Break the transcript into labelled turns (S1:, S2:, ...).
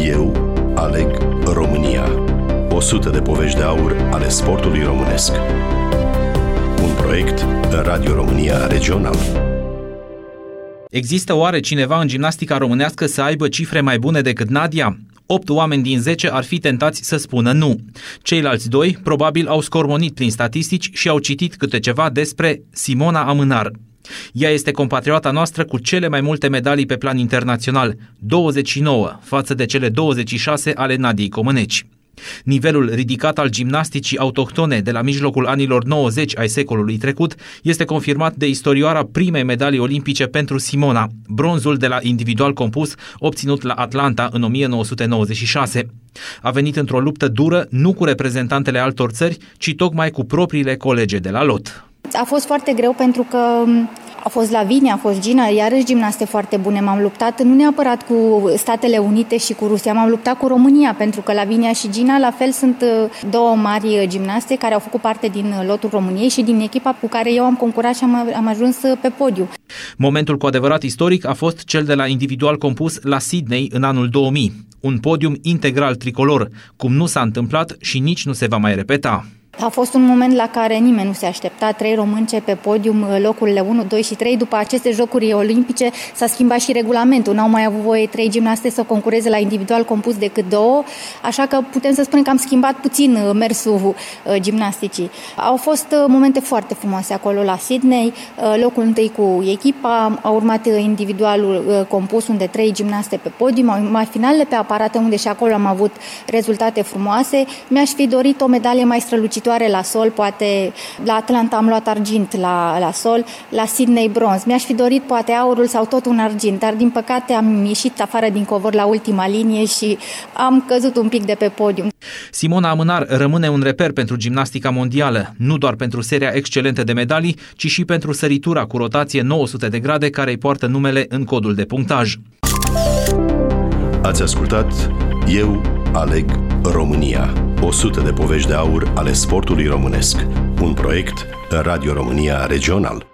S1: Eu aleg România. 100 de povești de aur ale sportului românesc. Un proiect Radio România Regional.
S2: Există oare cineva în gimnastica românească să aibă cifre mai bune decât Nadia? 8 oameni din 10 ar fi tentați să spună nu. Ceilalți 2 probabil au scormonit prin statistici și au citit câte ceva despre Simona Amânar. Ea este compatrioata noastră cu cele mai multe medalii pe plan internațional, 29, față de cele 26 ale Nadiei Comăneci. Nivelul ridicat al gimnasticii autohtone de la mijlocul anilor 90 ai secolului trecut este confirmat de istorioara primei medalii olimpice pentru Simona, bronzul de la individual compus obținut la Atlanta în 1996. A venit într-o luptă dură, nu cu reprezentantele altor țări, ci tocmai cu propriile colege de la lot.
S3: A fost foarte greu pentru că a fost Lavinia, a fost Gina, iarăși gimnaste foarte bune. M-am luptat nu neapărat cu Statele Unite și cu Rusia, m-am luptat cu România, pentru că Lavinia și Gina la fel sunt două mari gimnaste care au făcut parte din lotul României și din echipa cu care eu am concurat și am ajuns pe podium.
S2: Momentul cu adevărat istoric a fost cel de la individual compus la Sydney în anul 2000. Un podium integral tricolor, cum nu s-a întâmplat și nici nu se va mai repeta.
S3: A fost un moment la care nimeni nu se aștepta, 3 românce pe podium, locurile 1, 2 și 3. După aceste jocuri olimpice s-a schimbat și regulamentul. N-au mai avut voie 3 gimnaste să concureze la individual compus decât 2, așa că putem să spunem că am schimbat puțin mersul gimnasticii. Au fost momente foarte frumoase acolo la Sydney, locul întâi cu echipa, a urmat individualul compus unde 3 gimnaste pe podium, au urmat finalele pe aparate unde și acolo am avut rezultate frumoase. Mi-aș fi dorit o medalie mai strălucitoare la sol, poate la Atlanta am luat argint la sol, la Sydney bronz. Mi-aș fi dorit poate aurul sau tot un argint, dar din păcate am ieșit afară din covor la ultima linie și am căzut un pic de pe podium.
S2: Simona Amânar rămâne un reper pentru gimnastica mondială, nu doar pentru seria excelentă de medalii, ci și pentru săritura cu rotație 900 de grade care îi poartă numele în codul de punctaj.
S1: Ați ascultat Eu aleg România. 100 de povești de aur ale sportului românesc. Un proiect Radio România Regional.